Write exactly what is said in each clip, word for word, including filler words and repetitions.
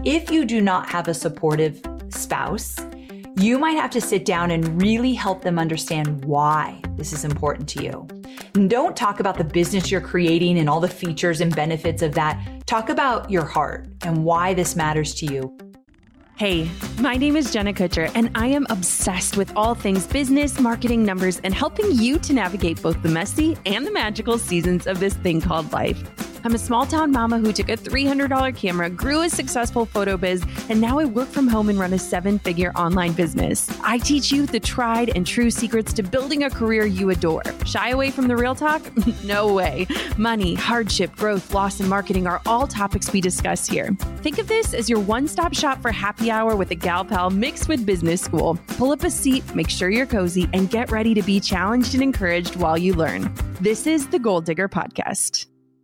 If you do not have a supportive spouse, you might have to sit down and really help them understand why this is important to you. And don't talk about the business you're creating and all the features and benefits of that. Talk about your heart and why this matters to you. Hey, my name is Jenna Kutcher, and I am obsessed with all things business, marketing, numbers, and helping you to navigate both the messy and the magical seasons of this thing called life. I'm a small town mama who took a three hundred dollars camera, grew a successful photo biz, and now I work from home and run a seven-figure online business. I teach you the tried and true secrets to building a career you adore. Shy away from the real talk? No way. Money, hardship, growth, loss, and marketing are all topics we discuss here. Think of this as your one-stop shop for happy hour with a gal pal mixed with business school. Pull up a seat, make sure you're cozy, and get ready to be challenged and encouraged while you learn. This is the Goal Digger Podcast.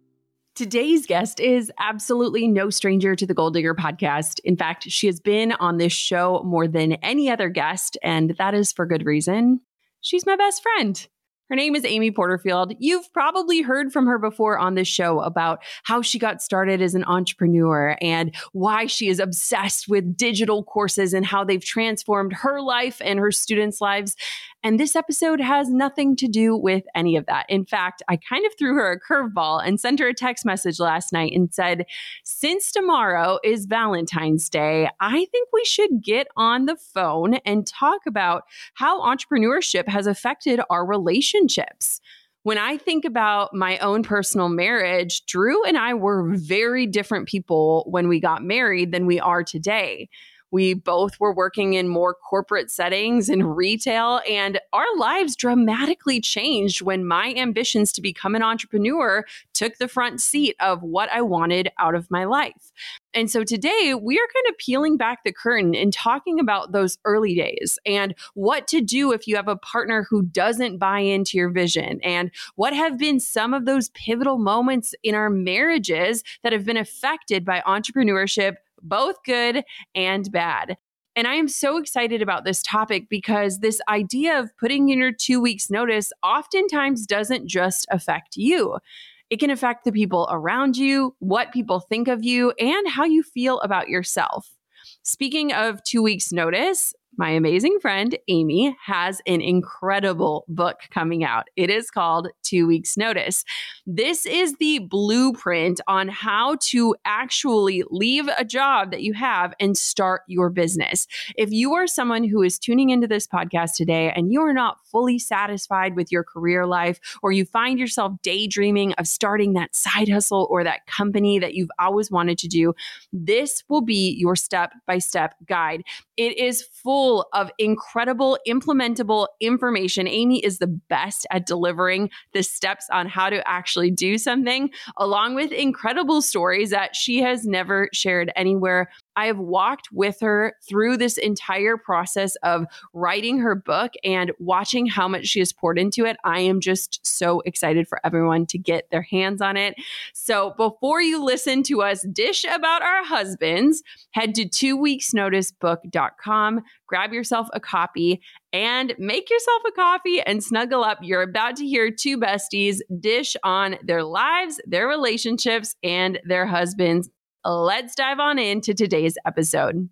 Today's guest is absolutely no stranger to the Goal Digger Podcast. In fact, she has been on this show more than any other guest, and that is for good reason. She's my best friend. Her name is Amy Porterfield. You've probably heard from her before on this show about how she got started as an entrepreneur and why she is obsessed with digital courses and how they've transformed her life and her students' lives. And this episode has nothing to do with any of that. In fact, I kind of threw her a curveball and sent her a text message last night and said, since tomorrow is Valentine's Day, I think we should get on the phone and talk about how entrepreneurship has affected our relationships. When I think about my own personal marriage, Drew and I were very different people when we got married than we are today. We both were working in more corporate settings and retail, and our lives dramatically changed when my ambitions to become an entrepreneur took the front seat of what I wanted out of my life. And so today we are kind of peeling back the curtain and talking about those early days and what to do if you have a partner who doesn't buy into your vision, and what have been some of those pivotal moments in our marriages that have been affected by entrepreneurship, both good and bad. And I am so excited about this topic because this idea of putting in your two weeks notice oftentimes doesn't just affect you. It can affect the people around you, what people think of you, and how you feel about yourself. Speaking of two weeks notice, my amazing friend Amy has an incredible book coming out. It is called Two Weeks Notice. This is the blueprint on how to actually leave a job that you have and start your business. If you are someone who is tuning into this podcast today and you are not fully satisfied with your career life, or you find yourself daydreaming of starting that side hustle or that company that you've always wanted to do, this will be your step-by-step guide. It is full of incredible implementable information. Amy is the best at delivering the steps on how to actually do something, along with incredible stories that she has never shared anywhere. I have walked with her through this entire process of writing her book and watching how much she has poured into it. I am just so excited for everyone to get their hands on it. So before you listen to us dish about our husbands, head to two weeks notice book dot com, grab yourself a copy, and make yourself a coffee and snuggle up. You're about to hear two besties dish on their lives, their relationships, and their husbands. Let's dive on into today's episode.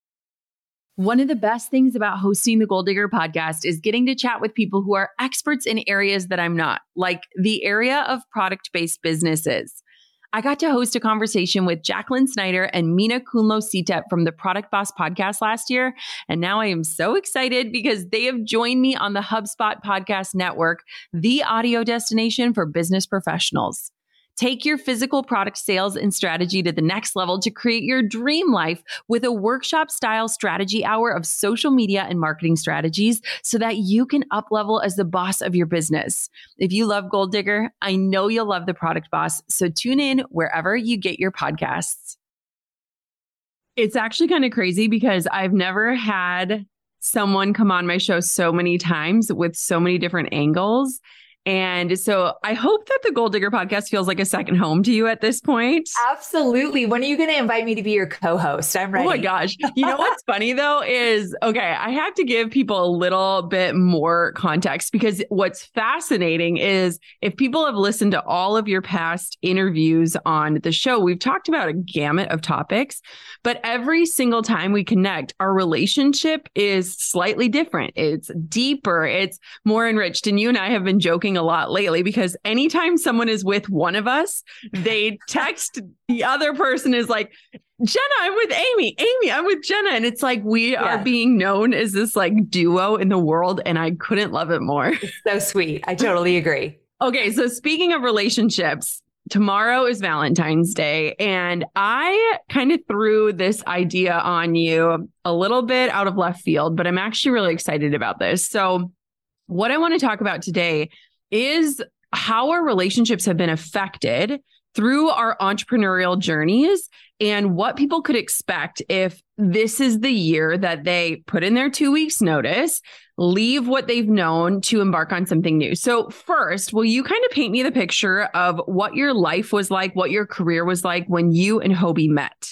One of the best things about hosting the Goal Digger Podcast is getting to chat with people who are experts in areas that I'm not, like the area of product-based businesses. I got to host a conversation with Jacqueline Snyder and Mina Kunlo-Sitep from the Product Boss podcast last year. And now I am so excited because they have joined me on the HubSpot Podcast Network, the audio destination for business professionals. Take your physical product sales and strategy to the next level to create your dream life with a workshop-style strategy hour of social media and marketing strategies so that you can up-level as the boss of your business. If you love Goal Digger, I know you'll love the Product Boss, so tune in wherever you get your podcasts. It's actually kind of crazy because I've never had someone come on my show so many times with so many different angles. And so I hope that the Goal Digger podcast feels like a second home to you at this point. Absolutely. When are you going to invite me to be your co-host? I'm ready. Oh my gosh. You know what's funny though is, okay, I have to give people a little bit more context, because what's fascinating is if people have listened to all of your past interviews on the show, we've talked about a gamut of topics, but every single time we connect, our relationship is slightly different. It's deeper, it's more enriched. And you and I have been joking a lot lately, because anytime someone is with one of us, they text the other person is like, Jenna, I'm with Amy. Amy, I'm with Jenna. And it's like, we yeah. are being known as this like duo in the world. And I couldn't love it more. It's so sweet. I totally agree. Okay. So speaking of relationships, tomorrow is Valentine's Day. And I kind of threw this idea on you a little bit out of left field, but I'm actually really excited about this. So what I want to talk about today is how our relationships have been affected through our entrepreneurial journeys and what people could expect if this is the year that they put in their two weeks notice, leave what they've known to embark on something new. So first, will you kind of paint me the picture of what your life was like, what your career was like when you and Hobie met?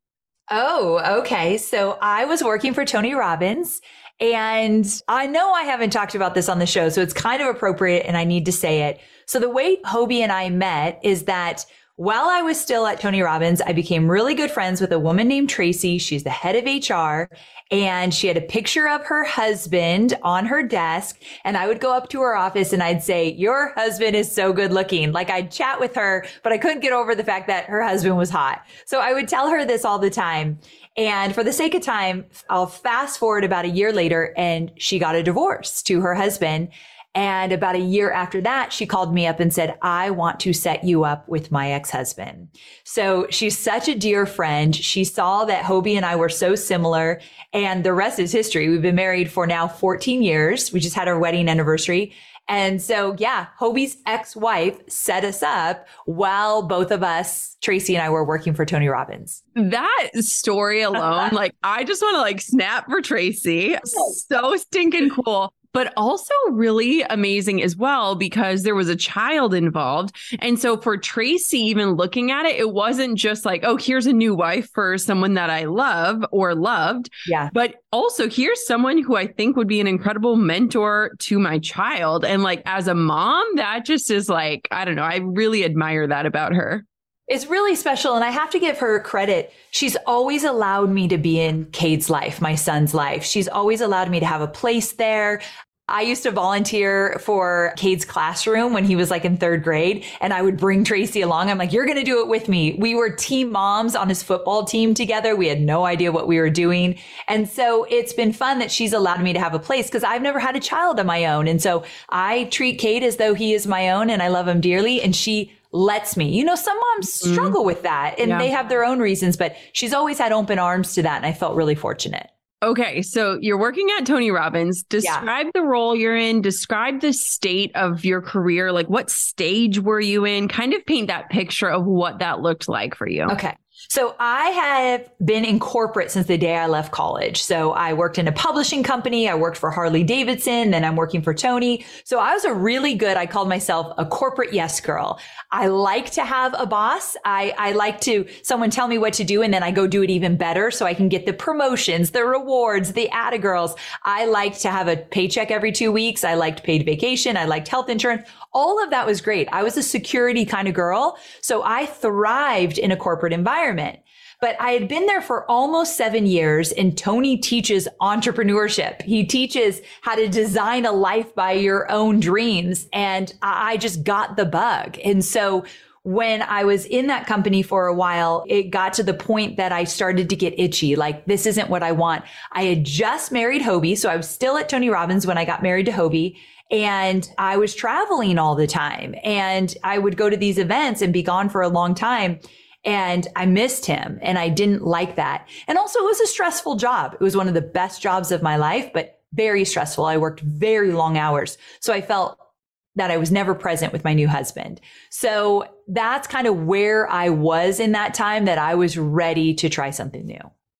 Oh, okay. So I was working for Tony Robbins. And I know I haven't talked about this on the show, so it's kind of appropriate and I need to say it. So the way Hobie and I met is that while I was still at Tony Robbins, I became really good friends with a woman named Tracy. She's the head of H R, and she had a picture of her husband on her desk. And I would go up to her office and I'd say, your husband is so good looking. Like I'd chat with her, but I couldn't get over the fact that her husband was hot. So I would tell her this all the time. And for the sake of time, I'll fast forward about a year later, and she got a divorce to her husband. And about a year after that, she called me up and said, I want to set you up with my ex-husband. So she's such a dear friend. She saw that Hobie and I were so similar, and the rest is history. We've been married for now fourteen years. We just had our wedding anniversary. And so, yeah, Hobie's ex-wife set us up while both of us, Tracy and I, were working for Tony Robbins. That story alone, like, I just want to like snap for Tracy. So stinking cool. But also really amazing as well, because there was a child involved. And so for Tracy, even looking at it, it wasn't just like, oh, here's a new wife for someone that I love or loved. Yeah. But also here's someone who I think would be an incredible mentor to my child. And like, as a mom, that just is like, I don't know, I really admire that about her. It's really special. And I have to give her credit. She's always allowed me to be in Cade's life, my son's life. She's always allowed me to have a place there. I used to volunteer for Cade's classroom when he was like in third grade, and I would bring Tracy along. I'm like, you're going to do it with me. We were team moms on his football team together. We had no idea what we were doing. And so it's been fun that she's allowed me to have a place, because I've never had a child of my own. And so I treat Cade as though he is my own, and I love him dearly. And she lets me. You know, some moms struggle mm-hmm. with that, and yeah. they have their own reasons, but she's always had open arms to that. And I felt really fortunate. Okay, so you're working at Tony Robbins. Describe yeah. the role you're in. Describe the state of your career. Like, what stage were you in? Kind of paint that picture of what that looked like for you. Okay. So I have been in corporate since the day I left college. So I worked in a publishing company. I worked for Harley Davidson. Then I'm working for Tony. So I was a really good, I called myself a corporate yes girl. I like to have a boss. I, I like to someone tell me what to do, and then I go do it even better so I can get the promotions, the rewards, the atta girls. I like to have a paycheck every two weeks. I liked paid vacation. I liked health insurance. All of that was great. I was a security kind of girl. So I thrived in a corporate environment. But I had been there for almost seven years, and Tony teaches entrepreneurship. He teaches how to design a life by your own dreams. And I just got the bug. And so when I was in that company for a while, it got to the point that I started to get itchy. Like, this isn't what I want. I had just married Hobie. So I was still at Tony Robbins when I got married to Hobie. And I was traveling all the time. And I would go to these events and be gone for a long time. And I missed him, and I didn't like that. And also, it was a stressful job. It was one of the best jobs of my life, but very stressful. I worked very long hours. So I felt that I was never present with my new husband. So that's kind of where I was in that time, that I was ready to try something new.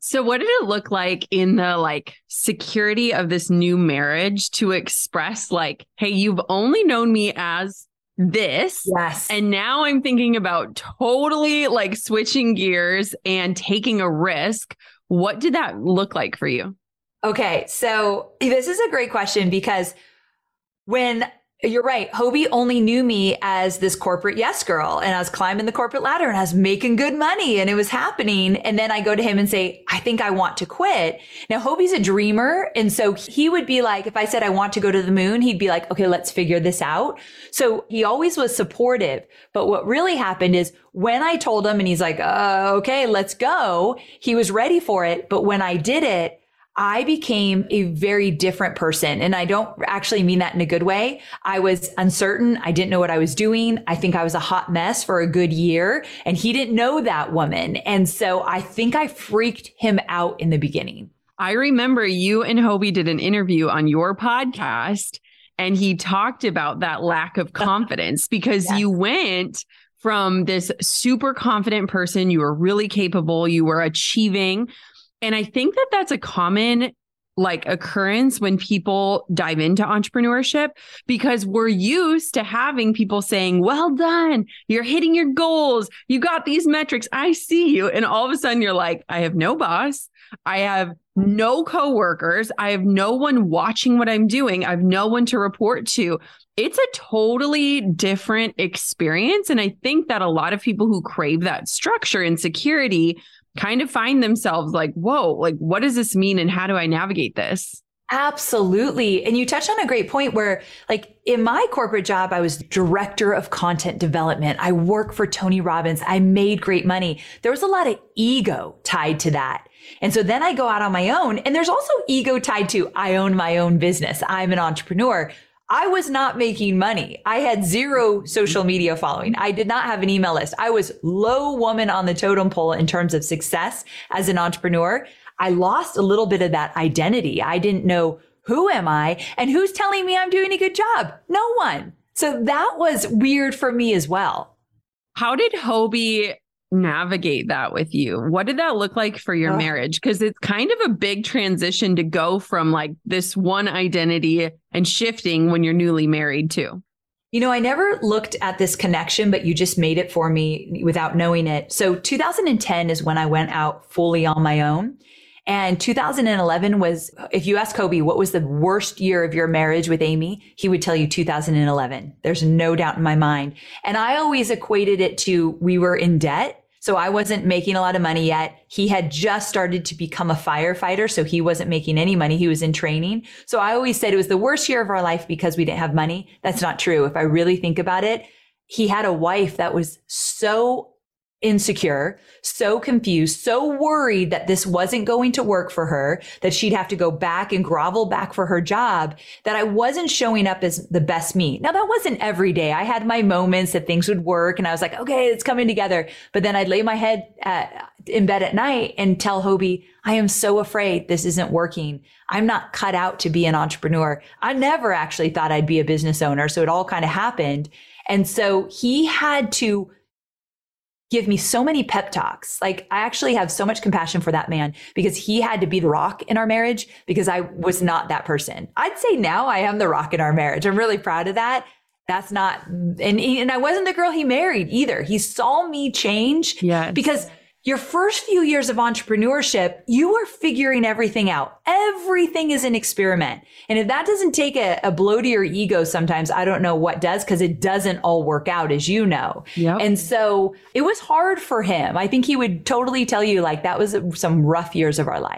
So what did it look like in the like security of this new marriage to express like, hey, you've only known me as this. Yes. And now I'm thinking about totally like switching gears and taking a risk. What did that look like for you? Okay. So this is a great question because when you're right, Hobie only knew me as this corporate yes girl, and I was climbing the corporate ladder and I was making good money and it was happening. And then I go to him and say, I think I want to quit. Now, Hobie's a dreamer. And so he would be like, if I said I want to go to the moon, he'd be like, okay, let's figure this out. So he always was supportive. But what really happened is when I told him and he's like, uh, okay, let's go, he was ready for it. But when I did it, I became a very different person. And I don't actually mean that in a good way. I was uncertain. I didn't know what I was doing. I think I was a hot mess for a good year. And he didn't know that woman. And so I think I freaked him out in the beginning. I remember you and Hobie did an interview on your podcast, and he talked about that lack of confidence because yes. you went from this super confident person. You were really capable. You were achieving. And I think that that's a common like occurrence when people dive into entrepreneurship, because we're used to having people saying, well done, you're hitting your goals, you got these metrics, I see you. And all of a sudden you're like, I have no boss, I have no coworkers, I have no one watching what I'm doing, I have no one to report to. It's a totally different experience. And I think that a lot of people who crave that structure and security kind of find themselves like, whoa, like, what does this mean? And how do I navigate this? Absolutely. And you touched on a great point where, like, in my corporate job, I was director of content development. I worked for Tony Robbins. I made great money. There was a lot of ego tied to that. And so then I go out on my own, and there's also ego tied to I own my own business. I'm an entrepreneur. I was not making money. I had zero social media following. I did not have an email list. I was low woman on the totem pole in terms of success as an entrepreneur. I lost a little bit of that identity. I didn't know, who am I and who's telling me I'm doing a good job? No one. So that was weird for me as well. How did Hobie navigate that with you? What did that look like for your oh. marriage? Because it's kind of a big transition to go from like this one identity and shifting when you're newly married too. You know, I never looked at this connection, but you just made it for me without knowing it. So two thousand ten is when I went out fully on my own. And two thousand eleven was, if you ask Hobie, what was the worst year of your marriage with Amy? He would tell you two thousand eleven. There's no doubt in my mind. And I always equated it to, we were in debt. So I wasn't making a lot of money yet. He had just started to become a firefighter. So he wasn't making any money. He was in training. So I always said it was the worst year of our life because we didn't have money. That's not true. If I really think about it, he had a wife that was so insecure, so confused, so worried that this wasn't going to work for her, that she'd have to go back and grovel back for her job, that I wasn't showing up as the best me. Now, that wasn't every day. I had my moments that things would work and I was like, okay, it's coming together. But then I'd lay my head at, in bed at night and tell Hobie, I am so afraid this isn't working. I'm not cut out to be an entrepreneur. I never actually thought I'd be a business owner. So it all kind of happened. And so he had to give me so many pep talks. Like, I actually have so much compassion for that man because he had to be the rock in our marriage because I was not that person. I'd say now I am the rock in our marriage. I'm really proud of that. That's not, and, and I wasn't the girl he married either. He saw me change yes. because your first few years of entrepreneurship, you are figuring everything out. Everything is an experiment. And if that doesn't take a, a blow to your ego sometimes, I don't know what does, because it doesn't all work out, as you know. Yep. And so it was hard for him. I think he would totally tell you, like, that was some rough years of our life.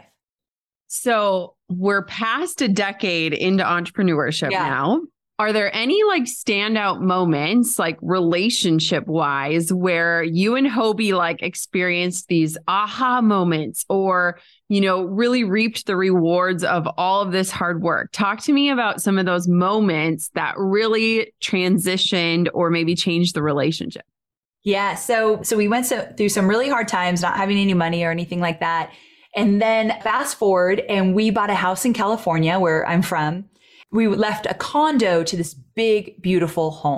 So we're past a decade into entrepreneurship yeah. now. Are there any like standout moments, like relationship wise, where you and Hobie like experienced these aha moments or, you know, really reaped the rewards of all of this hard work? Talk to me about some of those moments that really transitioned or maybe changed the relationship. Yeah. So, so we went so, through some really hard times, not having any money or anything like that. And then fast forward and we bought a house in California where I'm from. We left a condo to this big, beautiful home.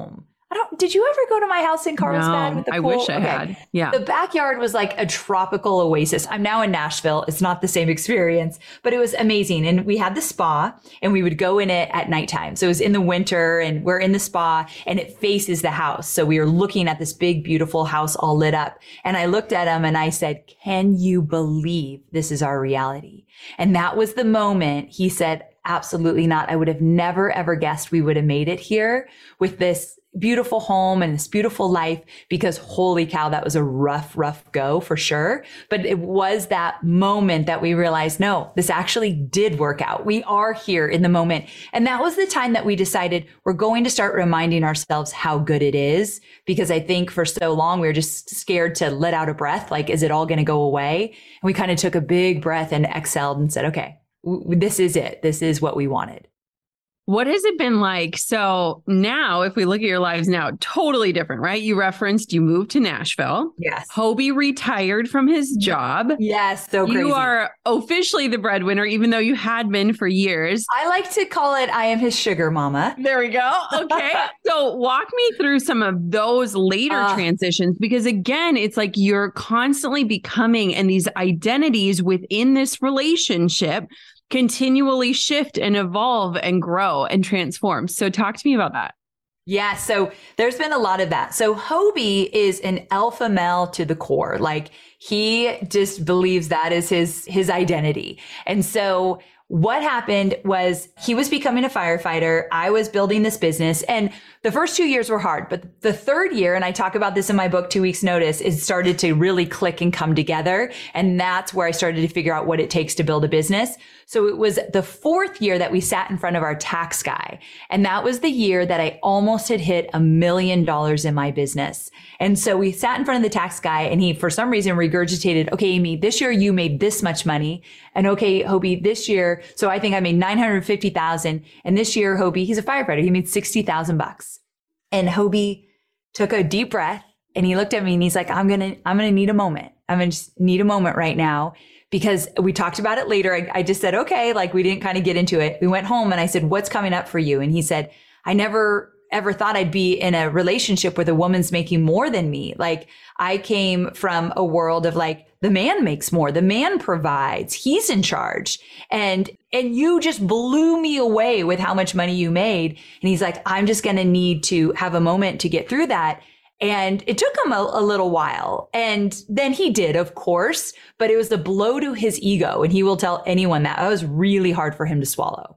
I don't, did you ever go to my house in Carlsbad No, with the I pool? wish I Okay. had. Yeah. The backyard was like a tropical oasis. I'm now in Nashville. It's not the same experience, but it was amazing. And we had the spa and we would go in it at nighttime. So it was in the winter and we're in the spa and it faces the house. So we were looking at this big, beautiful house all lit up. And I looked at him and I said, can you believe this is our reality? And that was the moment he said, absolutely not. I would have never, ever guessed we would have made it here with this beautiful home and this beautiful life, because holy cow, that was a rough, rough go for sure. But it was that moment that we realized, no, this actually did work out. We are here in the moment. And that was the time that we decided we're going to start reminding ourselves how good it is. Because I think for so long, we were just scared to let out a breath. Like, is it all going to go away? And we kind of took a big breath and exhaled and said, okay, w- this is it. This is what we wanted. What has it been like? So now, if we look at your lives now, totally different, right? You referenced you moved to Nashville. Yes. Hobie retired from his job. Yes. So crazy. You are officially the breadwinner, even though you had been for years. I like to call it, I am his sugar mama. There we go. Okay. So walk me through some of those later uh, transitions, because again, it's like you're constantly becoming, and these identities within this relationship continually shift and evolve and grow and transform. So talk to me about that. Yeah. So there's been a lot of that. So Hobie is an alpha male to the core. Like, he just believes that is his, his identity. And so what happened was he was becoming a firefighter. I was building this business, and the first two years were hard, but the third year, and I talk about this in my book, Two Weeks Notice, it started to really click and come together. And that's where I started to figure out what it takes to build a business. So it was the fourth year that we sat in front of our tax guy. And that was the year that I almost had hit a million dollars in my business. And so we sat in front of the tax guy, and he, for some reason, regurgitated, okay, Amy, this year you made this much money. And okay, Hobie, this year, so I think I made nine hundred fifty thousand. And this year, Hobie, he's a firefighter. He made sixty thousand bucks. And Hobie took a deep breath and he looked at me and he's like, I'm going to, I'm going to need a moment. I'm going to just need a moment right now, because we talked about it later. I, I just said, okay, like, we didn't kind of get into it. We went home and I said, what's coming up for you? And he said, I never ever thought I'd be in a relationship where the woman's making more than me. Like, I came from a world of like, the man makes more, the man provides, he's in charge. And, and you just blew me away with how much money you made. And he's like, I'm just going to need to have a moment to get through that. And it took him a, a little while. And then he did, of course, but it was the blow to his ego. And he will tell anyone that. That was really hard for him to swallow.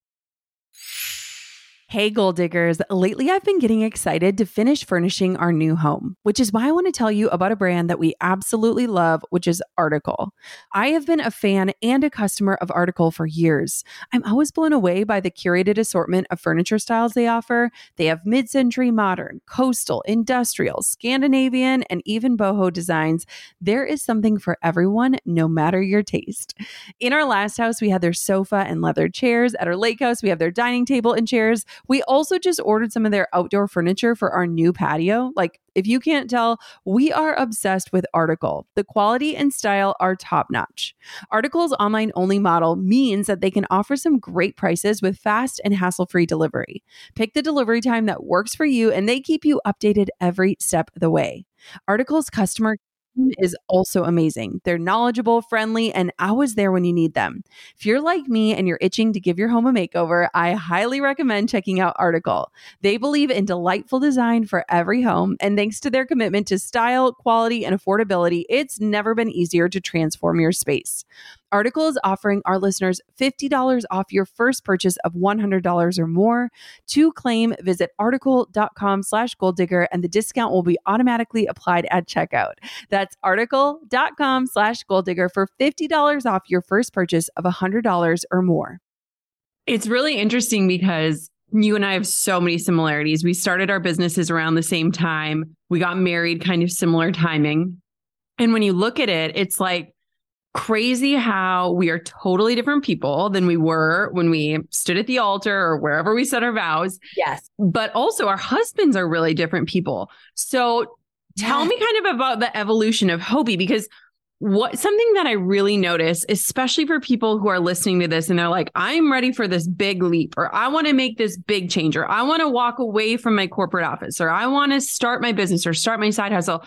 Hey, goal diggers. Lately, I've been getting excited to finish furnishing our new home, which is why I want to tell you about a brand that we absolutely love, which is Article. I have been a fan and a customer of Article for years. I'm always blown away by the curated assortment of furniture styles they offer. They have mid-century modern, coastal, industrial, Scandinavian, and even boho designs. There is something for everyone, no matter your taste. In our last house, we had their sofa and leather chairs. At our lake house, we have their dining table and chairs. We also just ordered some of their outdoor furniture for our new patio. Like, if you can't tell, we are obsessed with Article. The quality and style are top notch. Article's online only model means that they can offer some great prices with fast and hassle-free delivery. Pick the delivery time that works for you, and they keep you updated every step of the way. Article's customer is also amazing. They're knowledgeable, friendly, and always there when you need them. If you're like me and you're itching to give your home a makeover, I highly recommend checking out Article. They believe in delightful design for every home, and thanks to their commitment to style, quality, and affordability, it's never been easier to transform your space. Article is offering our listeners fifty dollars off your first purchase of one hundred dollars or more. To claim, visit article.com slash goal digger, and the discount will be automatically applied at checkout. That's article.com slash goal digger for fifty dollars off your first purchase of one hundred dollars or more. It's really interesting because you and I have so many similarities. We started our businesses around the same time. We got married kind of similar timing. And when you look at it, it's like, crazy how we are totally different people than we were when we stood at the altar or wherever we said our vows. Yes. But also our husbands are really different people. So tell yes. me kind of about the evolution of Hobie, because what something that I really notice, especially for people who are listening to this and they're like, I'm ready for this big leap, or I want to make this big change, or I want to walk away from my corporate office, or I want to start my business or start my side hustle.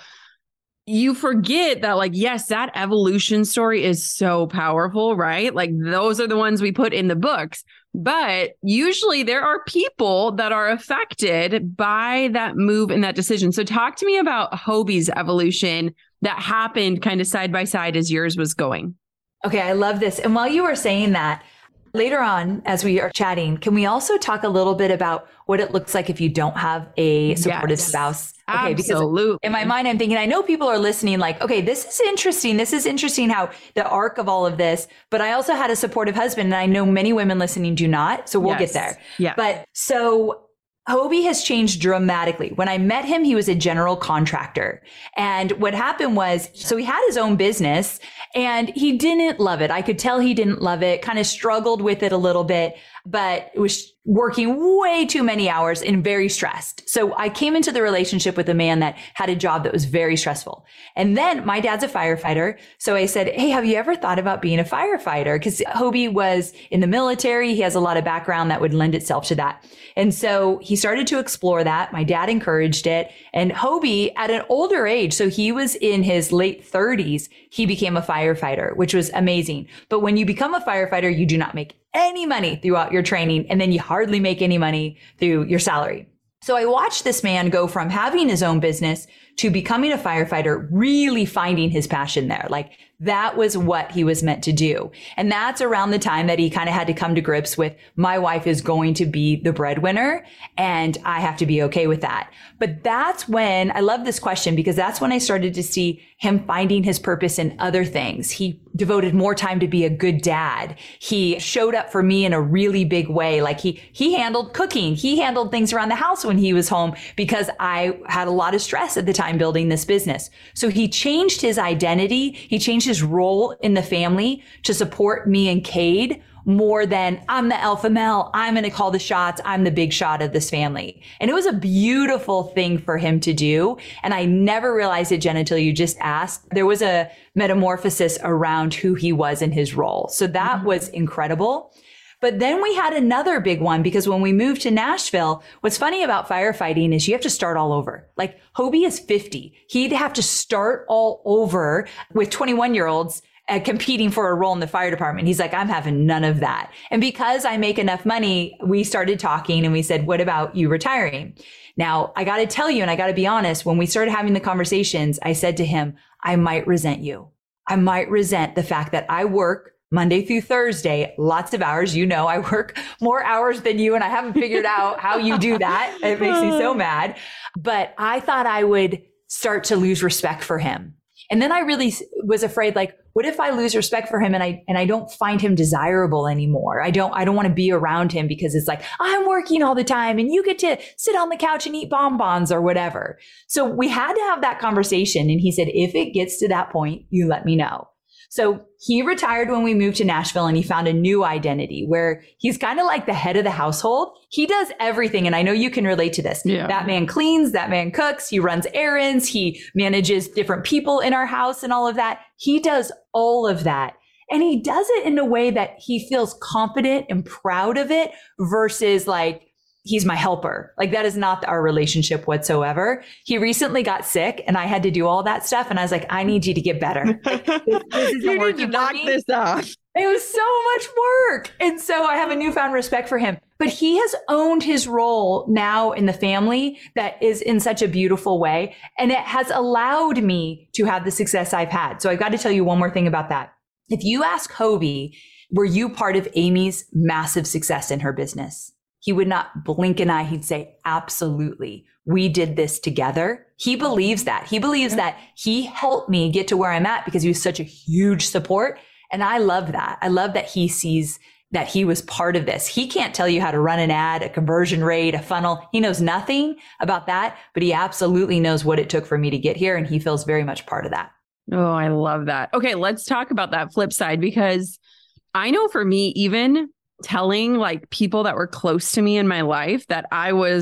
You forget that, like, yes, that evolution story is so powerful, right? Like those are the ones we put in the books, but usually there are people that are affected by that move and that decision. So talk to me about Hobie's evolution that happened kind of side by side as yours was going. Okay, I love this. And while you were saying that, later on, as we are chatting, can we also talk a little bit about what it looks like if you don't have a supportive Yes. spouse? Okay, Absolutely. because in my mind, I'm thinking, I know people are listening like, okay, this is interesting. This is interesting how the arc of all of this, but I also had a supportive husband, and I know many women listening do not. So we'll Yes. get there. Yeah. But so Hobie has changed dramatically. When I met him, he was a general contractor. And what happened was, so he had his own business and he didn't love it. I could tell he didn't love it, kind of struggled with it a little bit, but it was working way too many hours and very stressed. So I came into the relationship with a man that had a job that was very stressful. And then my dad's a firefighter. So I said, hey, have you ever thought about being a firefighter? Because Hobie was in the military. He has a lot of background that would lend itself to that. And so he started to explore that. My dad encouraged it. And Hobie, at an older age, so he was in his late thirties, he became a firefighter, which was amazing. But when you become a firefighter, you do not make any money throughout your training, and then you hardly make any money through your salary. So I watched this man go from having his own business to becoming a firefighter, really finding his passion there. Like that was what he was meant to do. And that's around the time that he kind of had to come to grips with, my wife is going to be the breadwinner and I have to be okay with that. But that's when I love this question, because that's when I started to see him finding his purpose in other things. He devoted more time to be a good dad. He showed up for me in a really big way. Like he, he handled cooking. He handled things around the house when he was home because I had a lot of stress at the time building this business. So he changed his identity. He changed his role in the family to support me and Cade more than I'm the alpha male. I'm going to call the shots. I'm the big shot of this family. And it was a beautiful thing for him to do. And I never realized it, Jen, until you just asked. There was a metamorphosis around who he was in his role. So that was incredible. But then we had another big one, because when we moved to Nashville, what's funny about firefighting is you have to start all over. Like Hobie is fifty. He'd have to start all over with twenty-one year olds uh, competing for a role in the fire department. He's like, I'm having none of that. And because I make enough money, we started talking and we said, what about you retiring? Now, I got to tell you, and I got to be honest, when we started having the conversations, I said to him, I might resent you. I might resent the fact that I work Monday through Thursday, lots of hours. You know, I work more hours than you, and I haven't figured out how you do that. It makes me so mad. But I thought I would start to lose respect for him. And then I really was afraid, like, what if I lose respect for him and I, and I don't find him desirable anymore? I don't, I don't want to be around him because it's like, I'm working all the time and you get to sit on the couch and eat bonbons or whatever. So we had to have that conversation. And he said, if it gets to that point, you let me know. So he retired when we moved to Nashville, and he found a new identity where he's kind of like the head of the household. He does everything. And I know you can relate to this. Yeah. That man cleans, that man cooks, he runs errands, he manages different people in our house and all of that. He does all of that. And he does it in a way that he feels confident and proud of it versus like, he's my helper. Like that is not our relationship whatsoever. He recently got sick and I had to do all that stuff. And I was like, I need you to get better. Like, this, this isn't you working need to knock for me. this off. It was so much work. And so I have a newfound respect for him, but he has owned his role now in the family that is in such a beautiful way. And it has allowed me to have the success I've had. So I've got to tell you one more thing about that. If you ask Hobie, were you part of Amy's massive success in her business? He would not blink an eye. He'd say, absolutely. We did this together. He believes that. He believes that he helped me get to where I'm at because he was such a huge support. And I love that. I love that he sees that he was part of this. He can't tell you how to run an ad, a conversion rate, a funnel. He knows nothing about that, but he absolutely knows what it took for me to get here. And he feels very much part of that. Oh, I love that. Okay, let's talk about that flip side, because I know for me, even telling like people that were close to me in my life that I was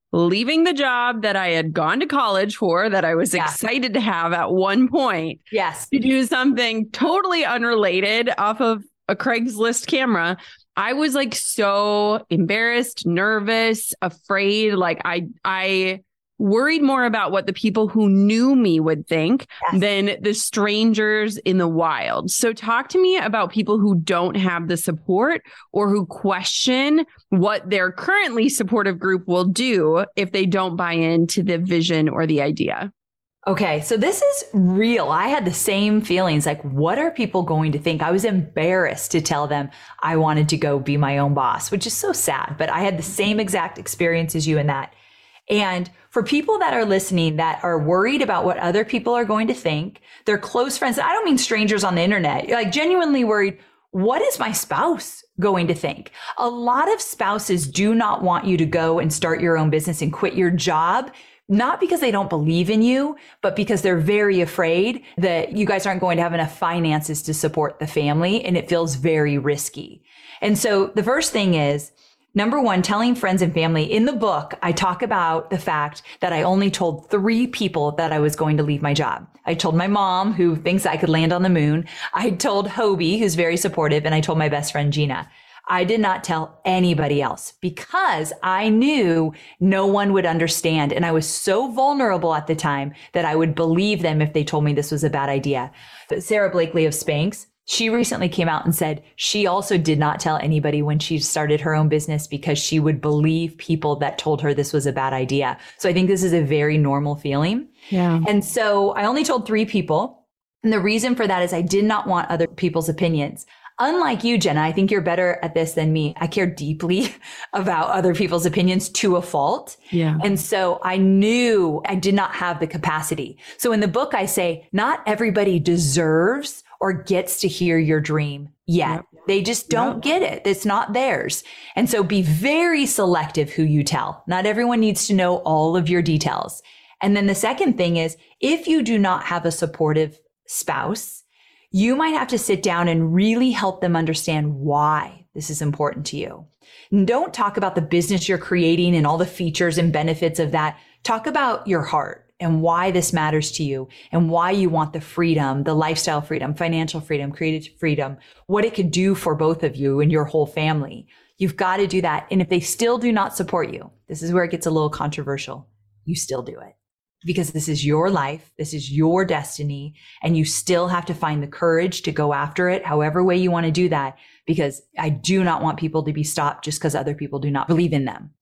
leaving the job that I had gone to college for, that I was yeah. excited to have at one point. Yes. To do something totally unrelated off of a Craigslist camera. I was like so embarrassed, nervous, afraid. Like I, I worried more about what the people who knew me would think yes. than the strangers in the wild. So talk to me about people who don't have the support or who question what their currently supportive group will do if they don't buy into the vision or the idea. Okay, so this is real. I had the same feelings like, what are people going to think? I was embarrassed to tell them I wanted to go be my own boss, which is so sad, but I had the same exact experience as you in that. And for people that are listening that are worried about what other people are going to think, their close friends, I don't mean strangers on the internet, like genuinely worried, what is my spouse going to think? A lot of spouses do not want you to go and start your own business and quit your job, not because they don't believe in you, but because they're very afraid that you guys aren't going to have enough finances to support the family, and it feels very risky. And so the first thing is, number one, telling friends and family. In the book, I talk about the fact that I only told three people that I was going to leave my job. I told my mom, who thinks I could land on the moon. I told Hobie, who's very supportive, and I told my best friend, Gina. I did not tell anybody else because I knew no one would understand. And I was so vulnerable at the time that I would believe them if they told me this was a bad idea. But Sarah Blakely of Spanx, she recently came out and said she also did not tell anybody when she started her own business because she would believe people that told her this was a bad idea. So I think this is a very normal feeling. Yeah. And so I only told three people. And the reason for that is I did not want other people's opinions. Unlike you, Jenna, I think you're better at this than me. I care deeply about other people's opinions to a fault. Yeah. And so I knew I did not have the capacity. So in the book, I say, not everybody deserves or gets to hear your dream yet. Yep. They just don't yep. get it. It's not theirs. And so be very selective who you tell. Not everyone needs to know all of your details. And then the second thing is, if you do not have a supportive spouse, you might have to sit down and really help them understand why this is important to you. And don't talk about the business you're creating and all the features and benefits of that. Talk about your heart and why this matters to you and why you want the freedom, the lifestyle freedom, financial freedom, creative freedom, what it could do for both of you and your whole family. You've got to do that. And if they still do not support you, this is where it gets a little controversial. You still do it. Because this is your life, this is your destiny, and you still have to find the courage to go after it, however way you want to do that, because I do not want people to be stopped just because other people do not believe in them.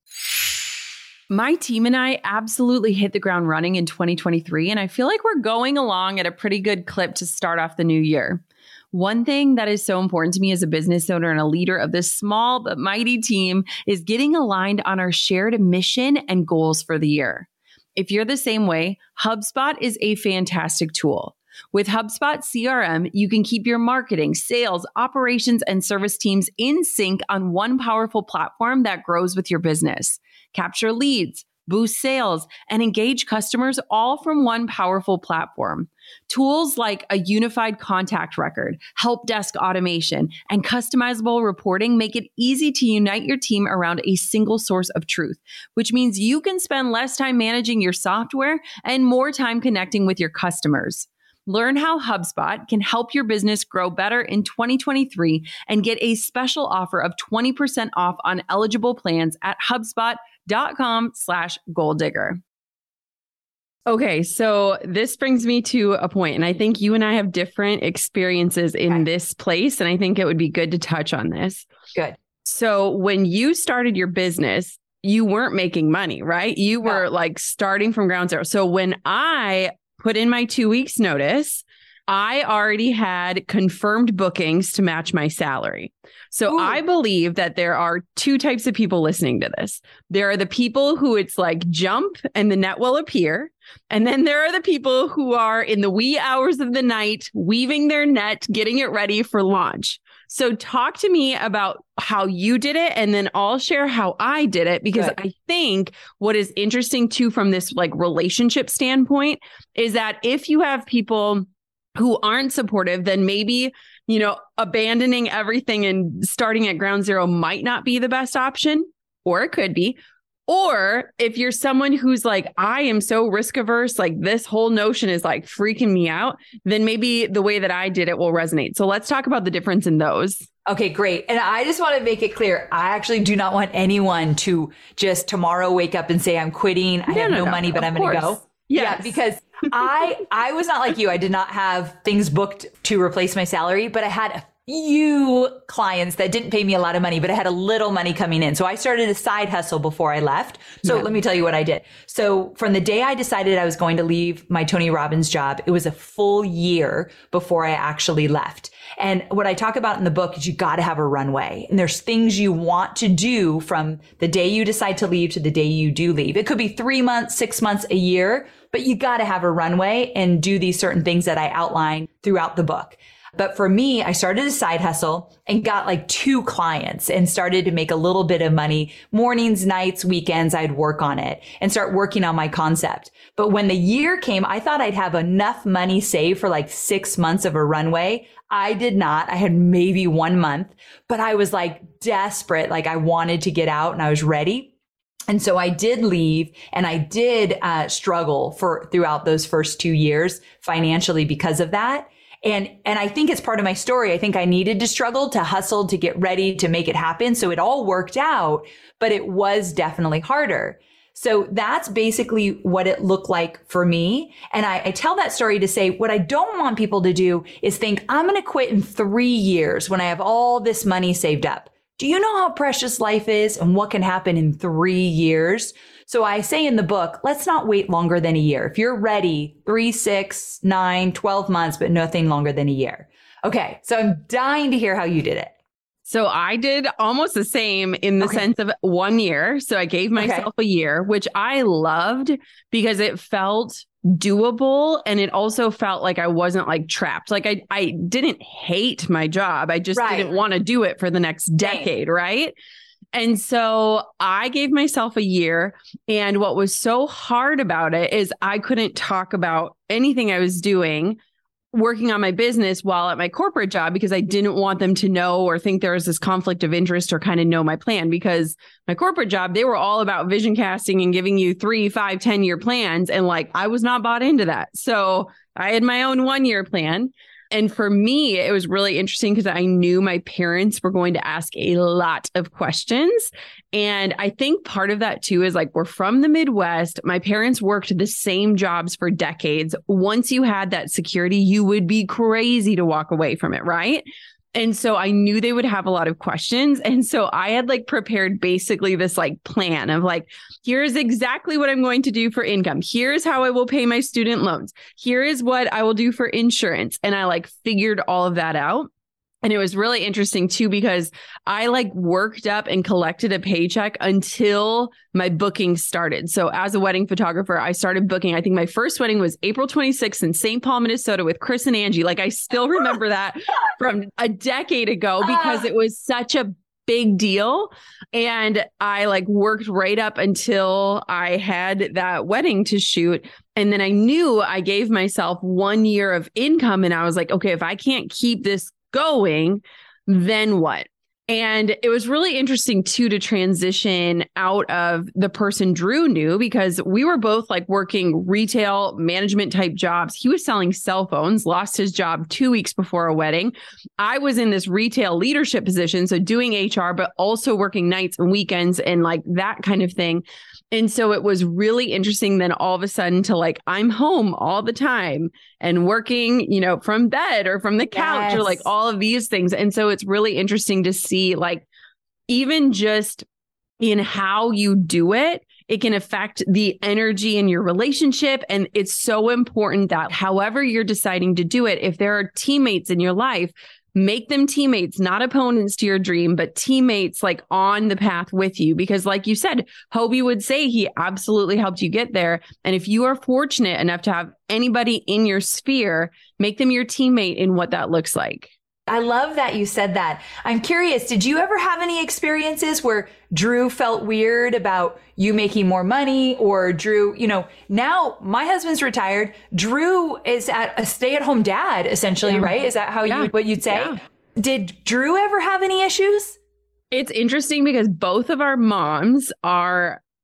My team and I absolutely hit the ground running in twenty twenty-three, and I feel like we're going along at a pretty good clip to start off the new year. One thing that is so important to me as a business owner and a leader of this small but mighty team is getting aligned on our shared mission and goals for the year. If you're the same way, HubSpot is a fantastic tool. With HubSpot C R M, you can keep your marketing, sales, operations, and service teams in sync on one powerful platform that grows with your business. Capture leads, boost sales, and engage customers all from one powerful platform. Tools like a unified contact record, help desk automation, and customizable reporting make it easy to unite your team around a single source of truth, which means you can spend less time managing your software and more time connecting with your customers. Learn how HubSpot can help your business grow better in twenty twenty-three and get a special offer of twenty percent off on eligible plans at HubSpot.com slash goal digger. Okay, so this brings me to a point, and I think you and I have different experiences in okay. this place, and I think it would be good to touch on this. Good. So when you started your business, you weren't making money, right? You were no. like starting from ground zero. So when I put in my two weeks notice, I already had confirmed bookings to match my salary. So Ooh. I believe that there are two types of people listening to this. There are the people who it's like jump and the net will appear. And then there are the people who are in the wee hours of the night, weaving their net, getting it ready for launch. So talk to me about how you did it, and then I'll share how I did it, because Good. I think what is interesting too, from this like relationship standpoint, is that if you have people who aren't supportive, then maybe, you know, abandoning everything and starting at ground zero might not be the best option, or it could be. Or if you're someone who's like, I am so risk averse, like this whole notion is like freaking me out, then maybe the way that I did it will resonate. So let's talk about the difference in those. Okay, great. And I just want to make it clear. I actually do not want anyone to just tomorrow wake up and say, I'm quitting. I no, have no, no, no money, but I'm going to go. Yes. Yeah, because I, I was not like you. I did not have things booked to replace my salary, but I had a few clients that didn't pay me a lot of money, but I had a little money coming in. So I started a side hustle before I left. So yeah. Let me tell you what I did. So from the day I decided I was going to leave my Tony Robbins job, it was a full year before I actually left. And what I talk about in the book is you got to have a runway. And there's things you want to do from the day you decide to leave to the day you do leave. It could be three months, six months, a year, but you got to have a runway and do these certain things that I outline throughout the book. But for me, I started a side hustle and got like two clients and started to make a little bit of money. Mornings, nights, weekends, I'd work on it and start working on my concept. But when the year came, I thought I'd have enough money saved for like six months of a runway. I did not. I had maybe one month, but I was like desperate. Like I wanted to get out and I was ready. And so I did leave and I did uh, struggle for throughout those first two years financially because of that. And, and I think it's part of my story. I think I needed to struggle, to hustle, to get ready, to make it happen. So it all worked out, but it was definitely harder. So that's basically what it looked like for me. And I, I tell that story to say, what I don't want people to do is think I'm going to quit in three years when I have all this money saved up. Do you know how precious life is and what can happen in three years? So I say in the book, let's not wait longer than a year. If you're ready, three, six, nine, twelve months, but nothing longer than a year. Okay. So I'm dying to hear how you did it. So I did almost the same in the okay. sense of one year. So I gave myself okay. a year, which I loved because it felt doable. And it also felt like I wasn't like trapped. Like I, I didn't hate my job. I just right. didn't want to do it for the next decade. Dang. Right. And so I gave myself a year. And what was so hard about it is I couldn't talk about anything I was doing working on my business while at my corporate job because I didn't want them to know or think there was this conflict of interest or kind of know my plan, because my corporate job, they were all about vision casting and giving you three, five, ten year plans. And like, I was not bought into that. So I had my own one year plan. And for me, it was really interesting because I knew my parents were going to ask a lot of questions. And I think part of that too is like, we're from the Midwest. My parents worked the same jobs for decades. Once you had that security, you would be crazy to walk away from it, right? And so I knew they would have a lot of questions. And so I had like prepared basically this like plan of like, here's exactly what I'm going to do for income. Here's how I will pay my student loans. Here is what I will do for insurance. And I like figured all of that out. And it was really interesting too, because I like worked up and collected a paycheck until my booking started. So as a wedding photographer, I started booking. I think my first wedding was April twenty-sixth in Saint Paul, Minnesota with Chris and Angie. Like I still remember that from a decade ago because it was such a big deal. And I like worked right up until I had that wedding to shoot. And then I knew I gave myself one year of income. And I was like, okay, if I can't keep this going, then what? And it was really interesting too to transition out of the person Drew knew, because we were both like working retail management type jobs. He was selling cell phones, lost his job two weeks before a wedding. I was in this retail leadership position, so doing H R, but also working nights and weekends and like that kind of thing. And so it was really interesting then all of a sudden to like, I'm home all the time and working, you know, from bed or from the couch yes. or like all of these things. And so it's really interesting to see like, even just in how you do it, it can affect the energy in your relationship. And it's so important that however you're deciding to do it, if there are teammates in your life, make them teammates, not opponents to your dream, but teammates like on the path with you. Because like you said, Hobie would say he absolutely helped you get there. And if you are fortunate enough to have anybody in your sphere, make them your teammate in what that looks like. I love that you said that. I'm curious, did you ever have any experiences where Drew felt weird about you making more money, or Drew, you know, now my husband's retired. Drew is at a stay-at-home dad, essentially, yeah. right? Is that how yeah. you, what you'd say? Yeah. Did Drew ever have any issues? It's interesting because both of our moms are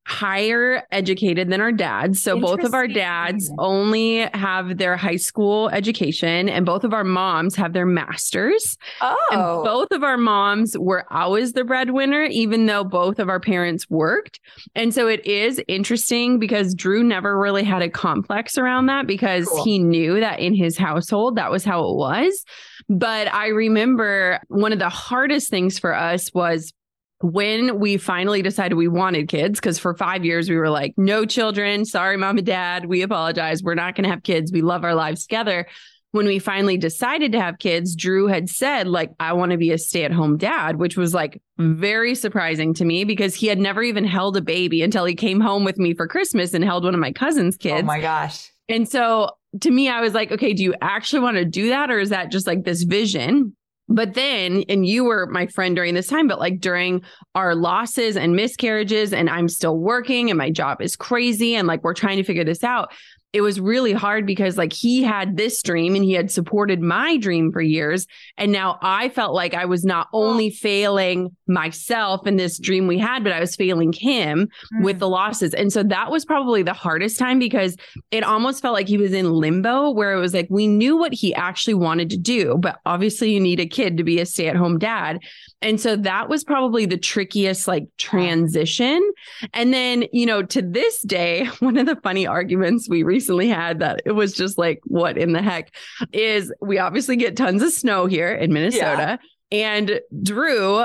higher educated than our dads. So both of our dads only have their high school education and both of our moms have their masters. Oh. And both of our moms were always the breadwinner, even though both of our parents worked. And so it is interesting because Drew never really had a complex around that because cool. he knew that in his household, that was how it was. But I remember one of the hardest things for us was when we finally decided we wanted kids, because for five years we were like, no children. Sorry, mom and dad. We apologize. We're not going to have kids. We love our lives together. When we finally decided to have kids, Drew had said, like, I want to be a stay-at-home dad, which was like very surprising to me because he had never even held a baby until he came home with me for Christmas and held one of my cousin's kids. Oh my gosh. And so to me, I was like, okay, do you actually want to do that? Or is that just like this vision? But then, and you were my friend during this time, but like during our losses and miscarriages, and I'm still working and my job is crazy. And like, we're trying to figure this out. It was really hard because like he had this dream and he had supported my dream for years. And now I felt like I was not only failing myself in this dream we had, but I was failing him mm. with the losses. And so that was probably the hardest time because it almost felt like he was in limbo where it was like, we knew what he actually wanted to do, but obviously you need a kid to be a stay-at-home dad. And so that was probably the trickiest like transition. And then, you know, to this day, one of the funny arguments we recently had that it was just like, what in the heck is we obviously get tons of snow here in Minnesota. Yeah. And Drew,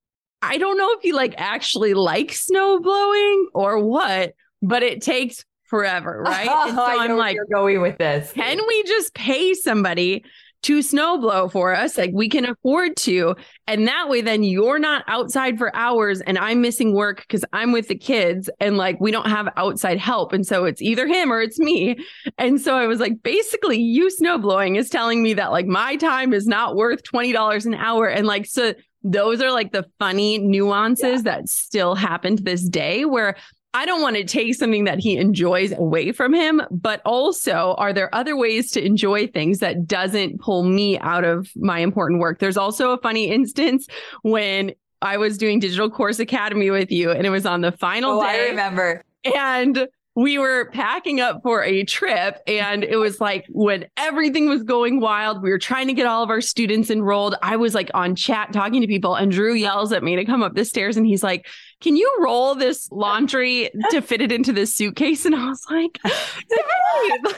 I don't know if he like actually likes snow blowing or what, but it takes forever, right? Oh, and so I I'm know like, where you're going with this. Can we just pay somebody to snow blow for us? Like we can afford to. And that way, then you're not outside for hours and I'm missing work because I'm with the kids and like we don't have outside help. And so it's either him or it's me. And so I was like, basically, you snow blowing is telling me that like my time is not worth twenty dollars an hour. And like, so those are like the funny nuances yeah. that still happen to this day where I don't want to take something that he enjoys away from him, but also are there other ways to enjoy things that doesn't pull me out of my important work? There's also a funny instance when I was doing Digital Course Academy with you and it was on the final oh, day. I remember. And we were packing up for a trip and it was like when everything was going wild, we were trying to get all of our students enrolled. I was like on chat talking to people and Drew yells at me to come up the stairs and he's like, can you roll this laundry to fit it into this suitcase? And I was like, babe,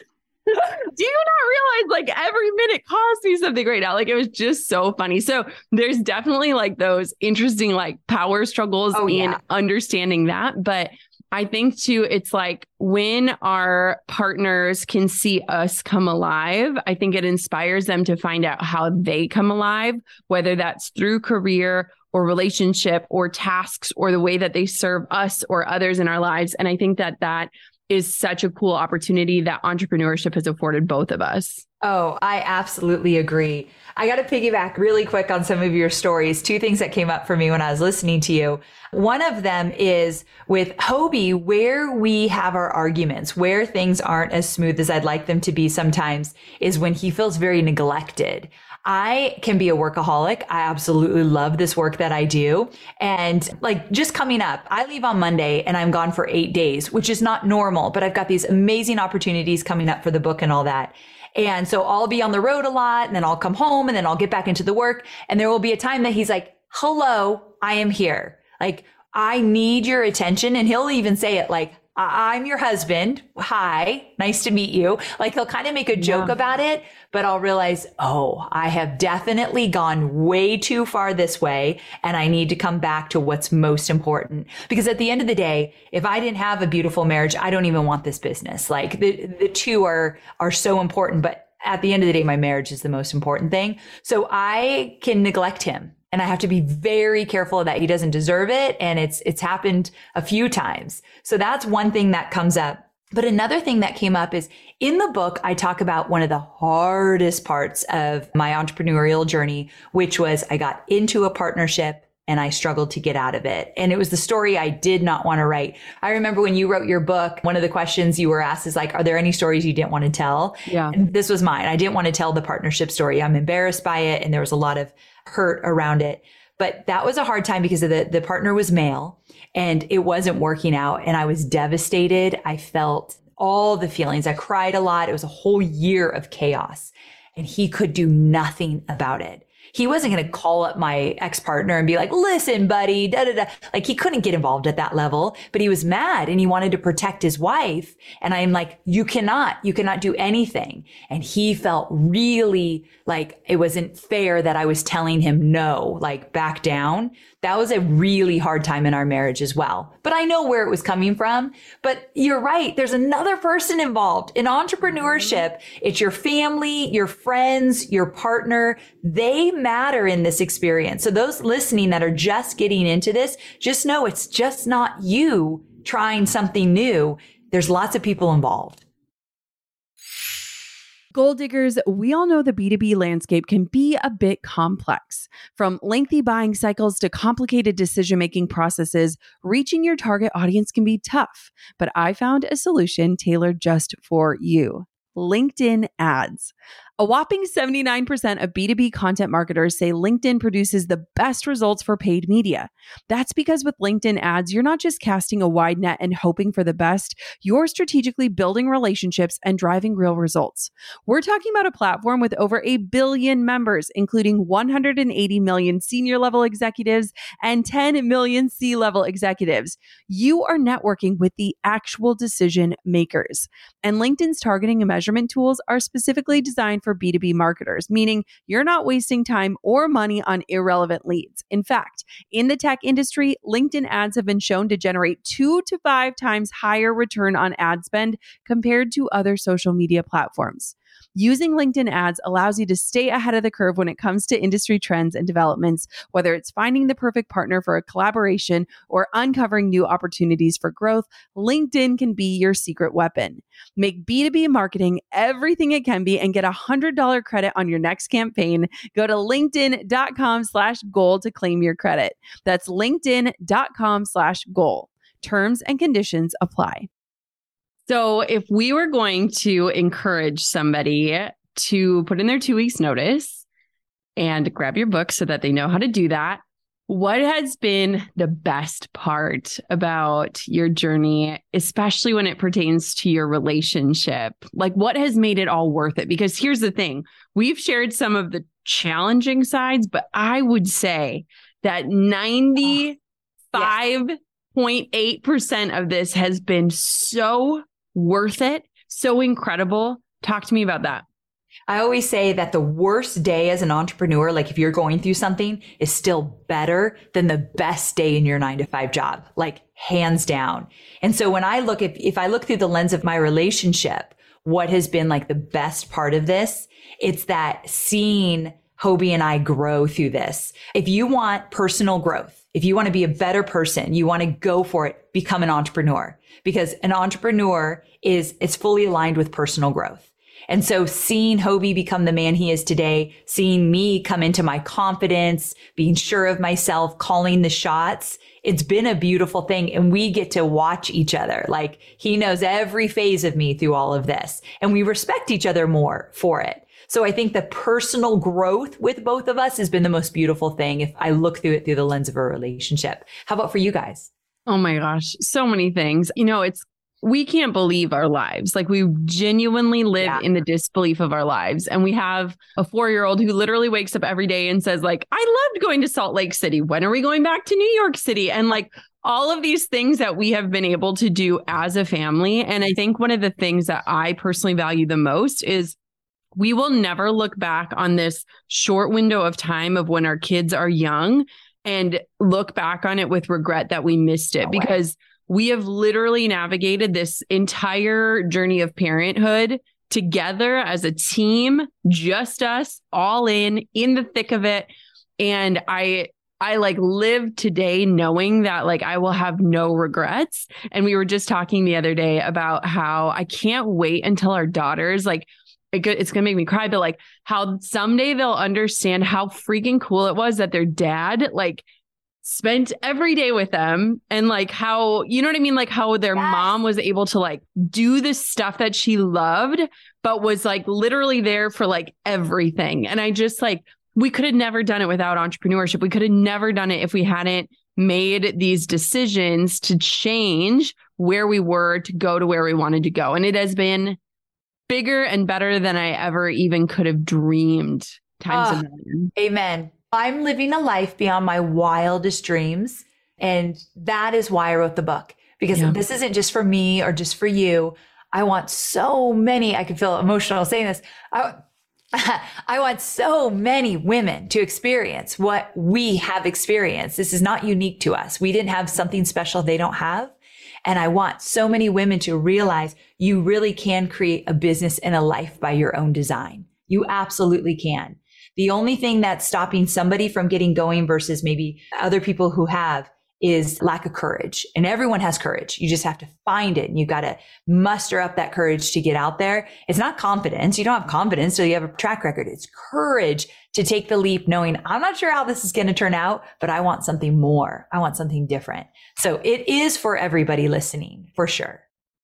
do you not realize like every minute costs me something right now? Like it was just so funny. So there's definitely like those interesting like power struggles oh, in yeah. understanding that. But I think too, it's like when our partners can see us come alive, I think it inspires them to find out how they come alive, whether that's through career or relationship or tasks or the way that they serve us or others in our lives. And I think that that is such a cool opportunity that entrepreneurship has afforded both of us. Oh, I absolutely agree. I got to piggyback really quick on some of your stories. Two things that came up for me when I was listening to you. One of them is with Hobie, where we have our arguments, where things aren't as smooth as I'd like them to be sometimes is when he feels very neglected. I can be a workaholic. I absolutely love this work that I do. And like just coming up, I leave on Monday and I'm gone for eight days, which is not normal, but I've got these amazing opportunities coming up for the book and all that. And so I'll be on the road a lot and then I'll come home and then I'll get back into the work. And there will be a time that he's like, hello, I am here. Like, I need your attention. And he'll even say it like, I'm your husband. Hi, nice to meet you. Like he'll kind of make a joke yeah. about it, but I'll realize, oh, I have definitely gone way too far this way. And I need to come back to what's most important. Because at the end of the day, if I didn't have a beautiful marriage, I don't even want this business. Like the, the two are, are so important, but at the end of the day, my marriage is the most important thing. So I can neglect him. And I have to be very careful that he doesn't deserve it. And it's, it's happened a few times. So that's one thing that comes up. But another thing that came up is in the book, I talk about one of the hardest parts of my entrepreneurial journey, which was I got into a partnership and I struggled to get out of it. And it was the story I did not want to write. I remember when you wrote your book, one of the questions you were asked is like, are there any stories you didn't want to tell? Yeah. And this was mine. I didn't want to tell the partnership story. I'm embarrassed by it. And there was a lot of hurt around it. But that was a hard time because of the, the partner was male and it wasn't working out. And I was devastated. I felt all the feelings. I cried a lot. It was a whole year of chaos and he could do nothing about it. He wasn't going to call up my ex-partner and be like, listen, buddy, da, da, da. Like he couldn't get involved at that level, but he was mad and he wanted to protect his wife. And I'm like, you cannot, you cannot do anything. And he felt really like it wasn't fair that I was telling him no, like back down. That was a really hard time in our marriage as well. But I know where it was coming from. But you're right. There's another person involved in entrepreneurship. It's your family, your friends, your partner. They matter in this experience. So those listening that are just getting into this, just know it's just not you trying something new. There's lots of people involved. Goal diggers, we all know the B two B landscape can be a bit complex. From lengthy buying cycles to complicated decision-making processes, reaching your target audience can be tough. But I found a solution tailored just for you. LinkedIn ads. A whopping seventy-nine percent of B two B content marketers say LinkedIn produces the best results for paid media. That's because with LinkedIn ads, you're not just casting a wide net and hoping for the best, you're strategically building relationships and driving real results. We're talking about a platform with over a billion members, including one hundred eighty million senior level executives and ten million C-level executives. You are networking with the actual decision makers. And LinkedIn's targeting and measurement tools are specifically designed for for B two B marketers, meaning you're not wasting time or money on irrelevant leads. In fact, in the tech industry, LinkedIn ads have been shown to generate two to five times higher return on ad spend compared to other social media platforms. Using LinkedIn ads allows you to stay ahead of the curve when it comes to industry trends and developments, whether it's finding the perfect partner for a collaboration or uncovering new opportunities for growth. LinkedIn can be your secret weapon. Make B two B marketing everything it can be and get a one hundred dollars credit on your next campaign. Go to linkedin.com slash goal to claim your credit. That's linkedin.com slash goal. Terms and conditions apply. So if we were going to encourage somebody to put in their two weeks notice and grab your book so that they know how to do that, what has been the best part about your journey, especially when it pertains to your relationship? Like what has made it all worth it? Because here's the thing, we've shared some of the challenging sides, but I would say that ninety-five point eight percent of this has been so worth it, so incredible. Talk to me about that. I always say that the worst day as an entrepreneur, like if you're going through something, is still better than the best day in your nine to five job, like hands down. And so when I look, if, if I look through the lens of my relationship, what has been like the best part of this, it's that seeing Hobie and I grow through this. If you want personal growth, if you want to be a better person, you want to go for it, become an entrepreneur, because an entrepreneur is, is fully aligned with personal growth. And so seeing Hobie become the man he is today, seeing me come into my confidence, being sure of myself, calling the shots, it's been a beautiful thing. And we get to watch each other. Like he knows every phase of me through all of this, and we respect each other more for it. So I think the personal growth with both of us has been the most beautiful thing if I look through it through the lens of a relationship. How about for you guys? Oh my gosh, so many things. You know, it's, we can't believe our lives. Like we genuinely live yeah. in the disbelief of our lives. And we have a four-year-old who literally wakes up every day and says like, I loved going to Salt Lake City. When are we going back to New York City? And like all of these things that we have been able to do as a family. And I think one of the things that I personally value the most is we will never look back on this short window of time of when our kids are young and look back on it with regret that we missed it, no because we have literally navigated this entire journey of parenthood together as a team, just us, all in, in the thick of it. And I, I like live today knowing that like I will have no regrets. And we were just talking the other day about how I can't wait until our daughters, like, it, it's going to make me cry, but like how someday they'll understand how freaking cool it was that their dad, like, spent every day with them, and like how, you know what I mean? Like how their yes. mom was able to like do the stuff that she loved, but was like literally there for like everything. And I just like, we could have never done it without entrepreneurship. We could have never done it if we hadn't made these decisions to change where we were to go to where we wanted to go. And it has been bigger and better than I ever even could have dreamed. Times oh, a million. Amen. I'm living a life beyond my wildest dreams. And that is why I wrote the book, because yeah. this isn't just for me or just for you. I want so many, I can feel emotional saying this. I, I want so many women to experience what we have experienced. This is not unique to us. We didn't have something special they don't have. And I want so many women to realize you really can create a business and a life by your own design. You absolutely can. The only thing that's stopping somebody from getting going versus maybe other people who have is lack of courage. And everyone has courage. You just have to find it. And you've got to muster up that courage to get out there. It's not confidence. You don't have confidence till you have a track record. It's courage to take the leap knowing I'm not sure how this is going to turn out, but I want something more. I want something different. So it is for everybody listening, for sure.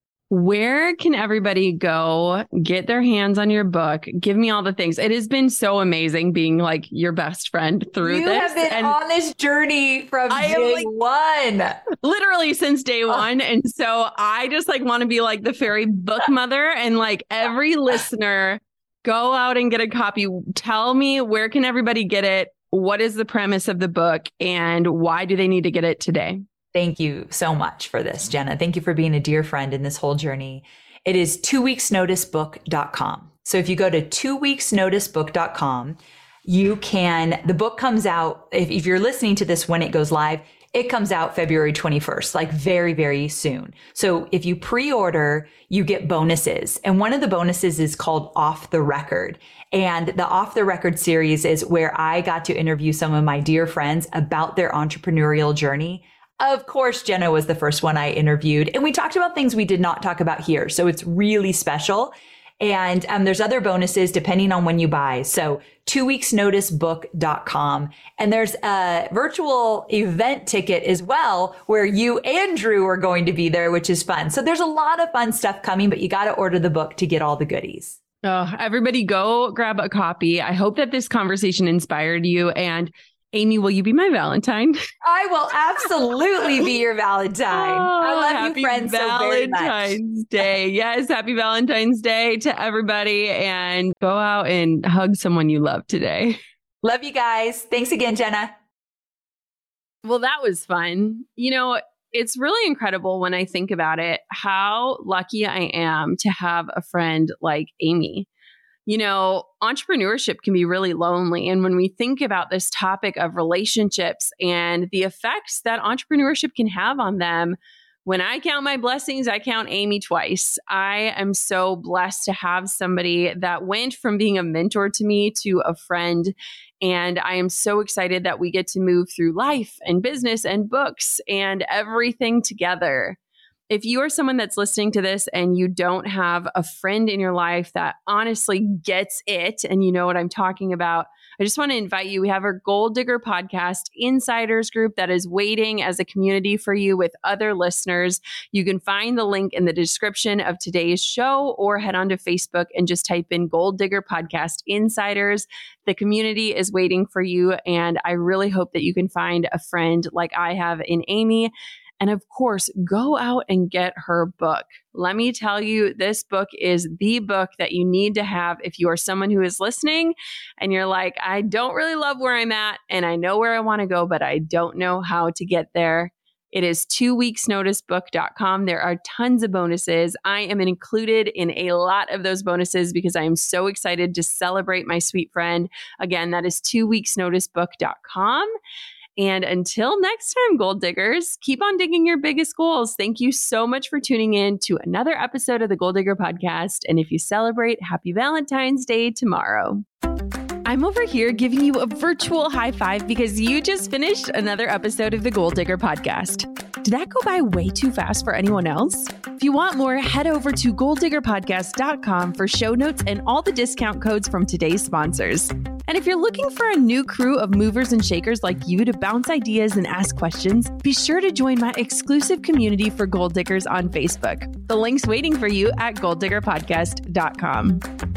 Where can everybody go get their hands on your book? Give me all the things. It has been so amazing being like your best friend through you this. You have been and on this journey from I day like, one. Literally since day one. And so I just like want to be like the fairy book mother and like every listener, go out and get a copy. Tell me, where can everybody get it? What is the premise of the book and why do they need to get it today? Thank you so much for this, Jenna. Thank you for being a dear friend in this whole journey. It is two weeks notice book dot com. So if you go to two weeks notice book dot com, you can, the book comes out, if, if you're listening to this when it goes live, it comes out February twenty-first, like very, very soon. So if you pre-order, you get bonuses. And one of the bonuses is called Off the Record. And the Off the Record series is where I got to interview some of my dear friends about their entrepreneurial journey. Of course, Jenna was the first one I interviewed, and we talked about things we did not talk about here. So it's really special. And um, there's other bonuses depending on when you buy. So two weeks notice book dot com. And there's a virtual event ticket as well, where you and Drew are going to be there, which is fun. So there's a lot of fun stuff coming, but you got to order the book to get all the goodies. Oh, everybody go grab a copy. I hope that this conversation inspired you. And Amy, will you be my Valentine? I will absolutely be your Valentine. Oh, I love you, friends, so very much. Valentine's Day. Yes, happy Valentine's Day to everybody. And go out and hug someone you love today. Love you guys. Thanks again, Jenna. Well, that was fun. You know, it's really incredible when I think about it, how lucky I am to have a friend like Amy. You know, entrepreneurship can be really lonely. And when we think about this topic of relationships and the effects that entrepreneurship can have on them, when I count my blessings, I count Amy twice. I am so blessed to have somebody that went from being a mentor to me to a friend. And I am so excited that we get to move through life and business and books and everything together. If you are someone that's listening to this and you don't have a friend in your life that honestly gets it, and you know what I'm talking about, I just want to invite you. We have our Goal Digger Podcast Insiders group that is waiting as a community for you with other listeners. You can find the link in the description of today's show or head on to Facebook and just type in Goal Digger Podcast Insiders. The community is waiting for you, and I really hope that you can find a friend like I have in Amy. And of course, go out and get her book. Let me tell you, this book is the book that you need to have if you are someone who is listening and you're like, I don't really love where I'm at and I know where I want to go, but I don't know how to get there. It is two weeks notice book dot com. There are tons of bonuses. I am included in a lot of those bonuses because I am so excited to celebrate my sweet friend. Again, that is two weeks notice book dot com. And until next time, Goal Diggers, keep on digging your biggest goals. Thank you so much for tuning in to another episode of the Goal Digger Podcast. And if you celebrate, happy Valentine's Day tomorrow. I'm over here giving you a virtual high five because you just finished another episode of the Goal Digger Podcast. Did that go by way too fast for anyone else? If you want more, head over to goal digger podcast dot com for show notes and all the discount codes from today's sponsors. And if you're looking for a new crew of movers and shakers like you to bounce ideas and ask questions, be sure to join my exclusive community for Goal Diggers on Facebook. The link's waiting for you at goal digger podcast dot com.